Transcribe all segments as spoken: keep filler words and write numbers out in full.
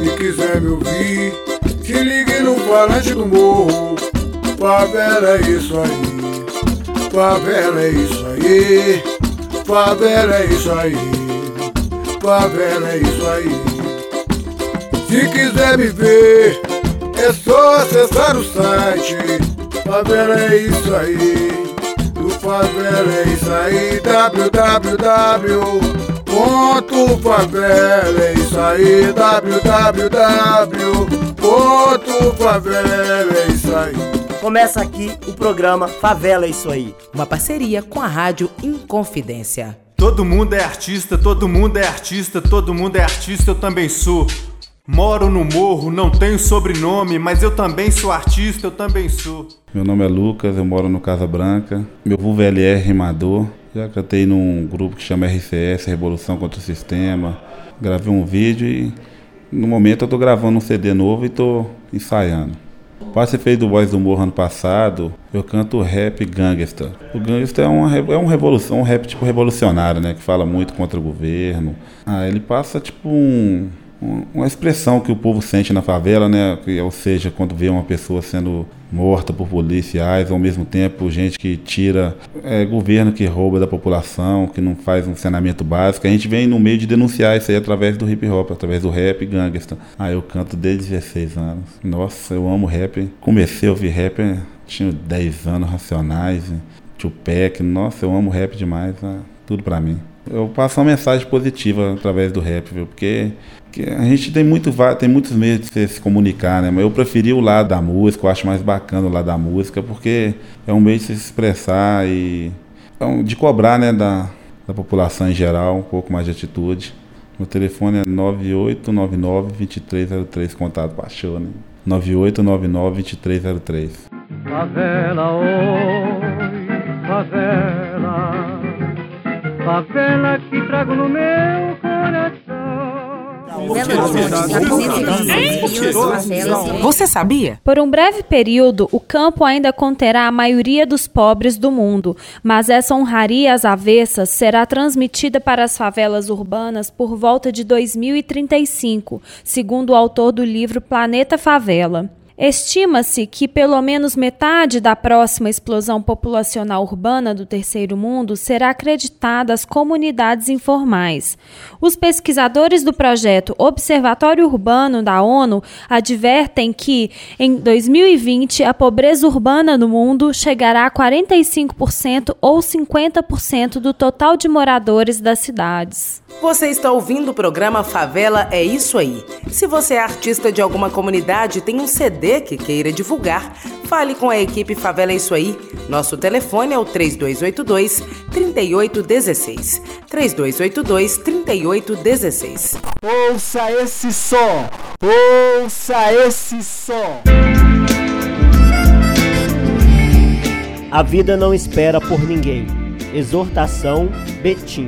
Se quiser me ouvir, se ligue no falante do morro. Favela é isso aí, favela é isso aí, favela é isso aí, favela é isso aí. Se quiser me ver, é só acessar o site. Favela é isso aí, do favela é isso aí, w w w ponto favela é isso aí, w w w ponto favela é isso aí. Começa aqui o programa Favela é Isso Aí, uma parceria com a Rádio Inconfidência. Todo mundo é artista, todo mundo é artista, todo mundo é artista, eu também sou. Moro no morro, não tenho sobrenome, mas eu também sou artista, eu também sou. Meu nome é Lucas, eu moro no Casa Branca. Meu vulgo é L R Rimador. Já cantei num grupo que chama R C S, Revolução Contra o Sistema. Gravei um vídeo e no momento eu tô gravando um C D novo e tô ensaiando. Participei do Voz do Morro ano passado, eu canto rap gangsta. O gangsta é uma, é uma revolução, um rap tipo revolucionário, né? Que fala muito contra o governo. Ah, ele passa tipo um... uma expressão que o povo sente na favela, né? Ou seja, quando vê uma pessoa sendo morta por policiais, ao mesmo tempo gente que tira, é, governo que rouba da população, que não faz um saneamento básico. A gente vem no meio de denunciar isso aí através do hip hop, através do rap gangsta. Ah, eu canto desde dezesseis anos. Nossa, eu amo rap. Comecei a ouvir rap, tinha dez anos, Racionais, Tupac. Nossa, eu amo rap demais, ah, tudo pra mim. Eu passo uma mensagem positiva através do rap, viu? Porque, porque a gente tem, muito, tem muitos meios de se, se comunicar, né? Mas eu preferi o lado da música, eu acho mais bacana o lado da música, porque é um meio de se expressar e de cobrar, né, da, da população em geral, um pouco mais de atitude. Meu telefone é nove oito nove nove, dois três zero três, contato Paixão, né? nove oito nove nove, dois três zero três. Favela, oi, favela, favela que trago no meu coração. Você sabia? Por um breve período, o campo ainda conterá a maioria dos pobres do mundo, mas essa honraria às avessas será transmitida para as favelas urbanas por volta de dois mil e trinta e cinco, segundo o autor do livro Planeta Favela. Estima-se que pelo menos metade da próxima explosão populacional urbana do Terceiro Mundo será acreditada às comunidades informais. Os pesquisadores do projeto Observatório Urbano da ONU advertem que, em dois mil e vinte, a pobreza urbana no mundo chegará a quarenta e cinco por cento ou cinquenta por cento do total de moradores das cidades. Você está ouvindo o programa Favela é Isso Aí. Se você é artista de alguma comunidade e tem um C D que queira divulgar, fale com a equipe Favela é Isso Aí. Nosso telefone é o três dois oito dois, três oito um seis. três dois oito dois, três oito um seis. Ouça esse som! Ouça esse som! A vida não espera por ninguém. Exortação Betim.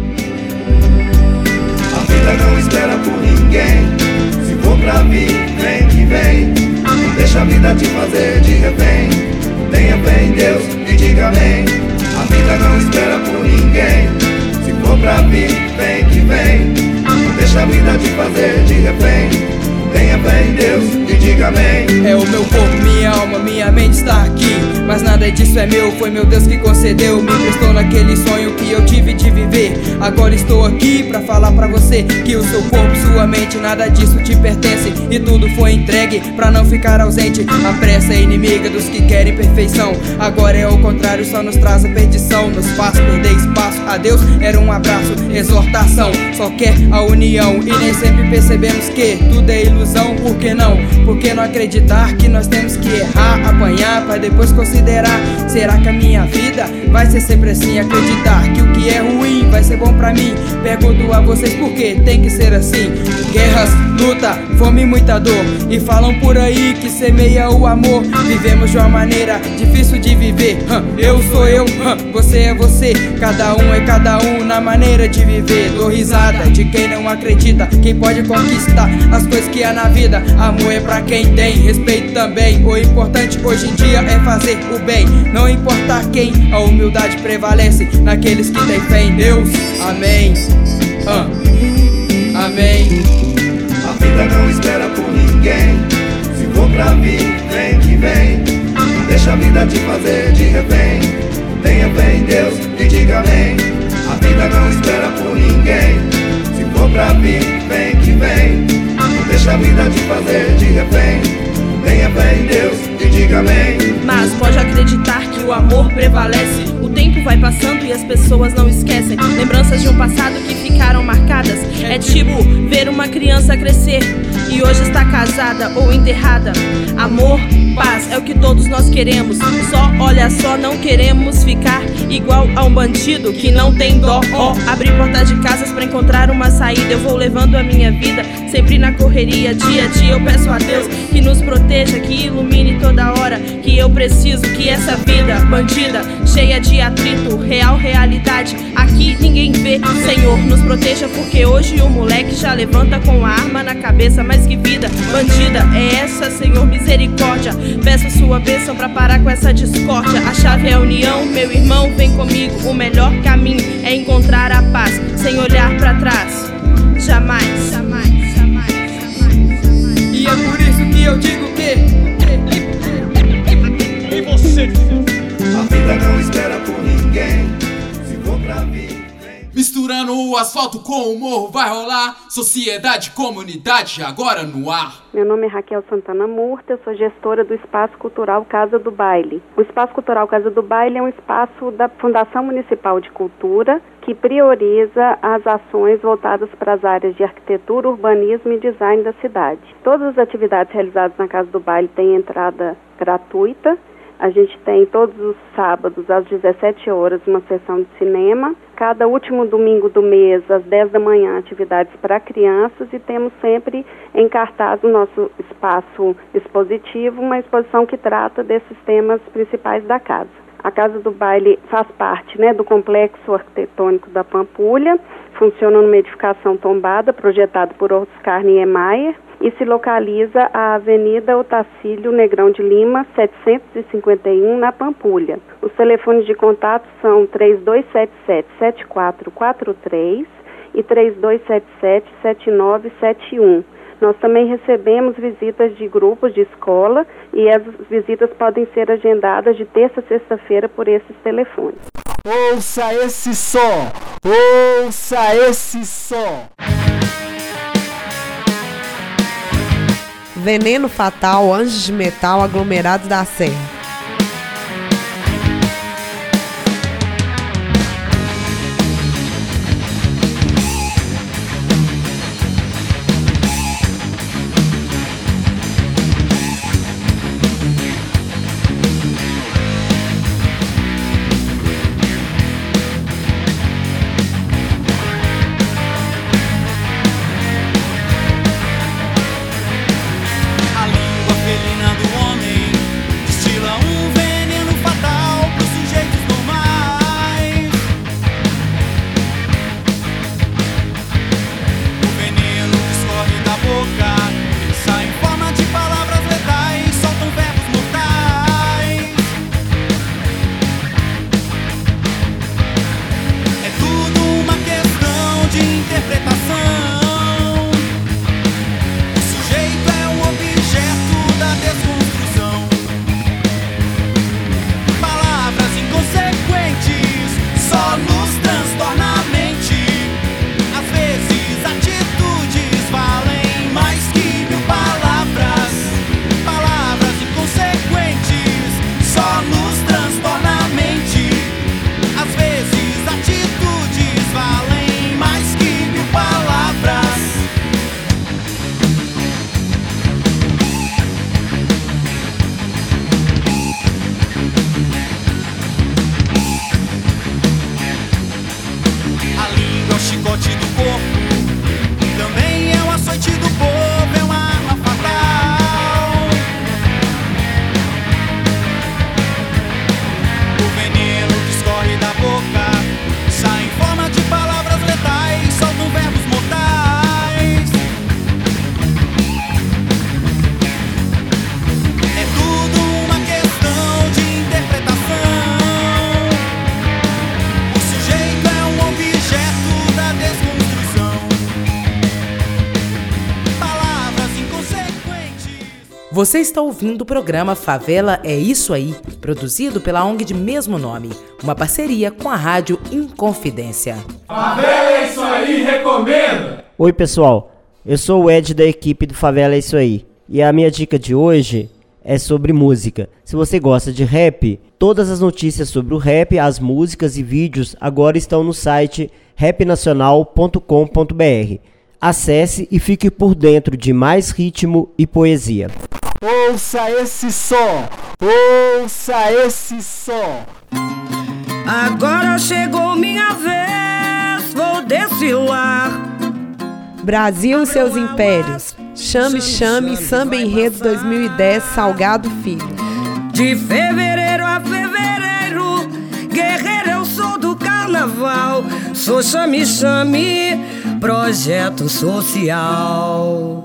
A vida não espera por ninguém. Se for pra vir, vem que vem. Não deixa a vida te fazer de refém. Tenha fé em Deus e diga amém. A vida não espera por ninguém. Se for pra vir, vem que vem. Não deixa a vida te fazer de refém. Tenha fé em Deus e diga amém. É o meu corpo, minha alma, minha mente está aqui. Mas nada disso é meu, foi meu Deus que concedeu. Me emprestou naquele sonho que eu tive de viver. Agora estou aqui pra falar pra você que o seu corpo, sua mente, nada disso te pertence. E tudo foi entregue pra não ficar ausente. A pressa é inimiga dos que querem perfeição. Agora é o contrário, só nos traz a perdição. Nos faz perder espaço, adeus era um abraço. Exortação, só quer a união. E nem sempre percebemos que tudo é ilusão. Por que não? Por que não acreditar que nós temos que errar, apanhar pra depois considerar? Será que a minha vida vai ser sempre assim? Acreditar que o que é ruim vai ser bom pra mim? Pergunto a vocês por que tem que ser assim. Guerras, luta, fome e muita dor. E falam por aí que semeia o amor. Vivemos de uma maneira difícil de viver. Eu sou eu, você é você. Cada um é cada um na maneira de viver. Dou risada de quem não acredita. Quem pode conquistar as coisas que há na vida. Amor é pra quem tem, respeito também. O importante hoje em dia é fazer o bem. Não importar quem, a humildade prevalece naqueles que têm fé em Deus. Amém. uh. Amém. A vida não está pra vir, vem que vem. Não deixa a vida te fazer de refém. Tenha fé em Deus e diga amém. A vida não espera por ninguém. Se for pra vir, vem que vem. Não deixa a vida te fazer de refém. Tenha fé em Deus e diga amém. Mas pode acreditar que o amor prevalece. O tempo vai passando e as pessoas não esquecem lembranças de um passado que ficaram marcadas. É tipo ver uma criança crescer e hoje está casada ou enterrada. Amor, paz, é o que todos nós queremos. Só, olha só, não queremos ficar igual a um bandido que não tem dó. Ó, oh, abrir portas de casas pra encontrar uma saída. Eu vou levando a minha vida sempre na correria. Dia a dia eu peço a Deus que nos proteja, que ilumine toda hora. Que eu preciso que essa vida bandida, cheia de atrito, real realidade, aqui ninguém vê. Senhor, nos proteja porque hoje o moleque já levanta com a arma na cabeça. Mas que vida bandida é essa, Senhor, misericórdia. Peço sua bênção pra parar com essa discórdia. A chave é a união, meu irmão, vem comigo. O melhor caminho é encontrar a paz sem olhar pra trás. Jamais, jamais, jamais, jamais, jamais. E é por isso que eu digo que e você? A vida não espera por ninguém. Se for pra vir, misturando o asfalto com o morro vai rolar. Sociedade, comunidade, agora no ar. Meu nome é Raquel Santana Murta, eu sou gestora do Espaço Cultural Casa do Baile. O Espaço Cultural Casa do Baile é um espaço da Fundação Municipal de Cultura que prioriza as ações voltadas para as áreas de arquitetura, urbanismo e design da cidade. Todas as atividades realizadas na Casa do Baile têm entrada gratuita. A gente tem todos os sábados, às dezessete horas, uma sessão de cinema. Cada último domingo do mês, às dez da manhã, atividades para crianças. E temos sempre em cartaz no nosso espaço expositivo uma exposição que trata desses temas principais da casa. A Casa do Baile faz parte, né, do complexo arquitetônico da Pampulha. Funciona numa edificação tombada, projetada por Oscar Niemeyer, e se localiza a Avenida Otacílio Negrão de Lima, setecentos e cinquenta e um, na Pampulha. Os telefones de contato são três dois sete sete, sete quatro quatro três e três dois sete sete, sete nove sete um. Nós também recebemos visitas de grupos de escola e as visitas podem ser agendadas de terça a sexta-feira por esses telefones. Ouça esse som! Ouça esse som! Veneno Fatal, Anjos de Metal, Aglomerados da Serra. A língua felina do homem destila Você está ouvindo o programa Favela é Isso Aí, produzido pela O N G de mesmo nome, uma parceria com a Rádio Inconfidência. Favela é Isso Aí, recomenda! Oi pessoal, eu sou o Ed da equipe do Favela é Isso Aí e a minha dica de hoje é sobre música. Se você gosta de rap, todas as notícias sobre o rap, as músicas e vídeos agora estão no site rap nacional ponto com ponto b r. Acesse e fique por dentro de mais ritmo e poesia. Ouça esse som, ouça esse som. Agora chegou minha vez, vou desfilar. Brasil e seus impérios. Chame, chame, Samba Enredo dois mil e dez, Salgado Filho. De fevereiro a fevereiro, guerreiro eu sou do carnaval. Sou chame, chame, projeto social.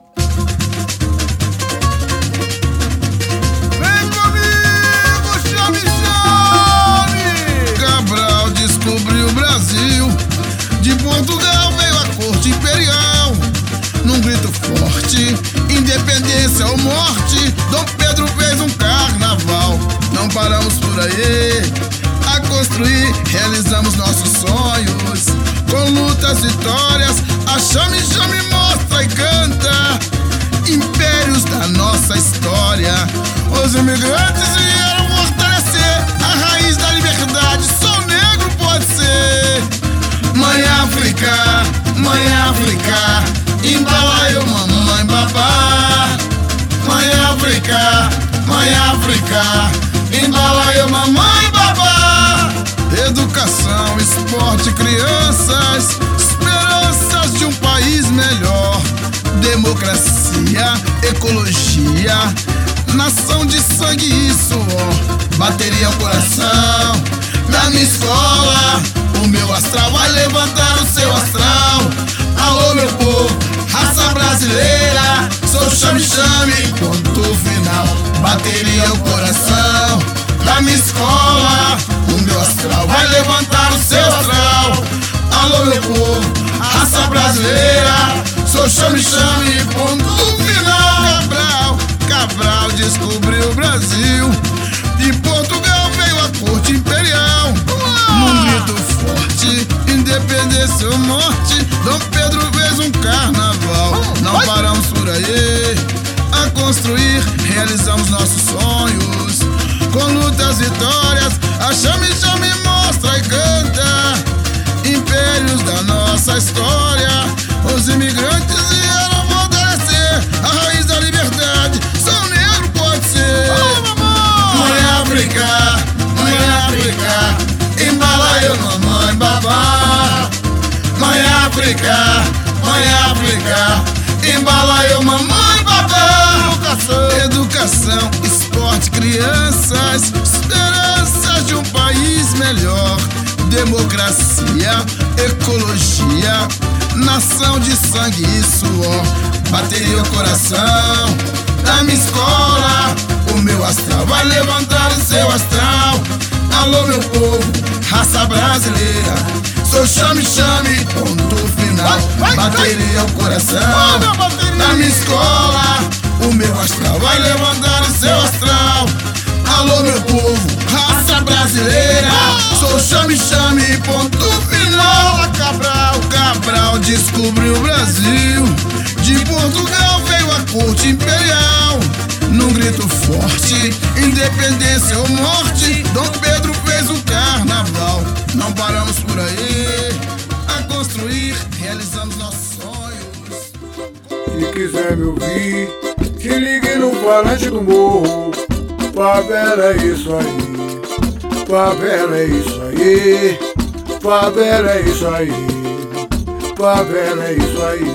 Descobriu o Brasil, de Portugal veio a corte imperial. Num grito forte, independência ou morte, Dom Pedro fez um carnaval. Não paramos por aí a construir, realizamos nossos sonhos. Com lutas, vitórias, a chame, chame, mostra e canta impérios da nossa história. Os imigrantes vieram fortalecer a raiz da liberdade. Só o negro pode ser. Mãe África, Mãe África, embala eu, mamãe babá. Mãe África, Mãe África, embala eu, mamãe babá. Educação, esporte, crianças, esperanças de um país melhor. Democracia, ecologia, nação de sangue e suor. Bateria o coração na minha escola, o meu astral vai levantar o seu astral. Alô meu povo, raça brasileira, sou chame-chame, ponto final. Bateria o coração na minha escola, o meu astral vai levantar o seu astral. Alô meu povo, raça brasileira, sou chame-chame, ponto final. Cabral, Cabral descobriu o Brasil, de Portugal veio a corte imperial. Num grito forte, independência ou morte, Dom Pedro fez um carnaval. Não paramos por aí a construir, realizamos nossos sonhos. Com lutas, vitórias, a chame, chame, mostra e canta impérios da nossa história. Os imigrantes vieram fortalecer a raiz da liberdade. Só o negro pode ser. Mãe África, Mãe África, embala eu, mamãe babá. Mãe África, Mãe África, embala eu, mamãe babá. Educação, Educação, esporte, crianças, esperanças de um país melhor. Democracia, ecologia, nação de sangue e suor. Bateria o coração da minha escola, o meu astral vai levantar o seu astral. Alô meu povo, raça brasileira, sou chame-chame, ponto final. Bateria o coração da minha escola, o meu astral vai levantar o seu astral. Alô meu povo, raça brasileira, sou chame-chame, ponto final. Cabral, Cabral descobriu o Brasil, de Portugal veio a corte imperial. Num grito forte, independência ou morte, Dom Pedro fez um carnaval. Não paramos por aí a construir, realizamos nossos sonhos. Se quiser me ouvir, se ligue no falante do morro. Favela é isso aí, favela é isso aí, favela é isso aí, favela é isso aí.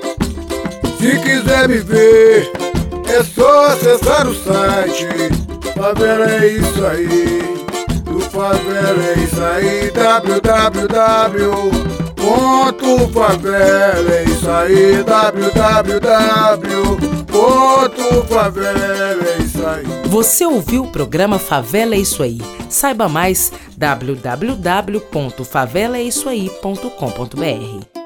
Se quiser me ver, é só acessar o site. Favela é isso aí, do Favela é isso aí, w w w ponto favela é isso aí, w w w ponto favela é isso aí. Você ouviu o programa Favela é Isso Aí? Saiba mais w w w ponto favela é isso aí ponto com ponto b r.